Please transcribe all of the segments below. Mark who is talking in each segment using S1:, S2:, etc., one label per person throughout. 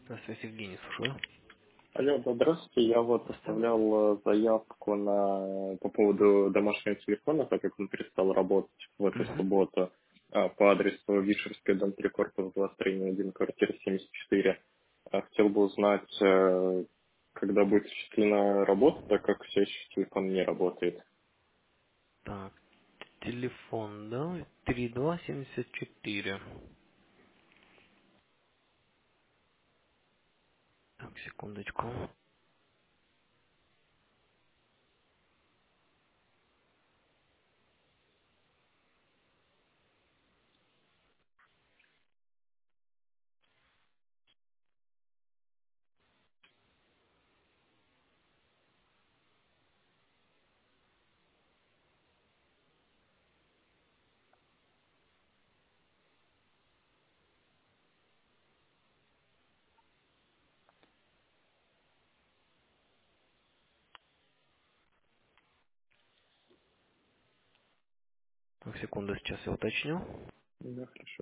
S1: Здравствуйте, Евгений, слушаю.
S2: Алло, да, здравствуйте. Я вот
S1: Здравствуйте.
S2: оставлял заявку по поводу домашнего телефона, так как он перестал работать в эту
S1: Мгм.
S2: субботу по адресу Вишерская, дом 3, корпус 2, строение 1, квартира 74. Хотел бы узнать, когда будет осуществлена работа, так как все еще телефон не работает.
S1: Так, телефон, да? 3274. Так, секундочку. Так, секунду, сейчас я уточню.
S2: Да, хорошо.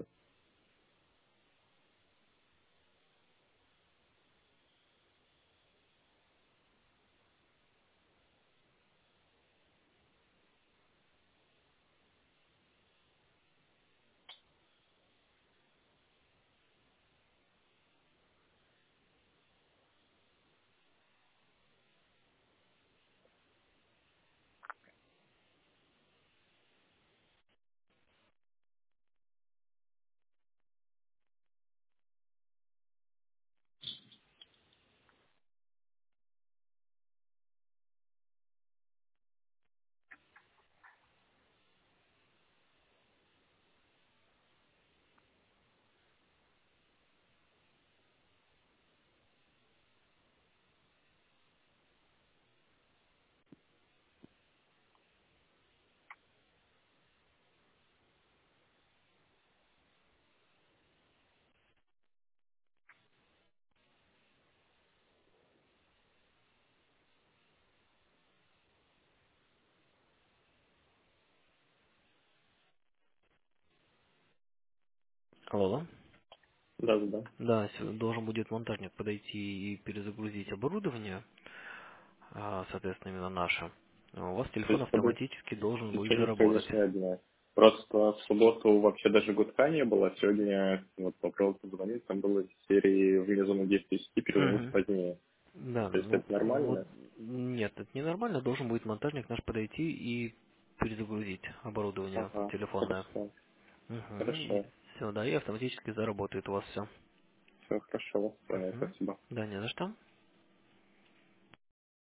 S1: Алло, алло.
S2: Да, да, да.
S1: Да, должен будет монтажник подойти и перезагрузить оборудование, соответственно, именно наше. У вас
S2: То
S1: телефон
S2: есть это будет
S1: автоматически должен
S2: в
S1: будет
S2: течение
S1: заработать.
S2: сегодняшнего дня. Просто в субботу вообще даже гудка не было, а сегодня вот попробовал позвонить, там было из серии внизу на 10 перезвоните
S1: Угу.
S2: позднее.
S1: Да,
S2: То есть
S1: ну
S2: это
S1: вот
S2: нормально?
S1: нет, это ненормально. Должен будет монтажник наш подойти и перезагрузить оборудование
S2: Ага,
S1: телефонное.
S2: хорошо,
S1: Угу, и
S2: хорошо.
S1: все, да, и автоматически заработает у вас все.
S2: Все хорошо, вас понял,
S1: Угу.
S2: спасибо.
S1: Да, не за что.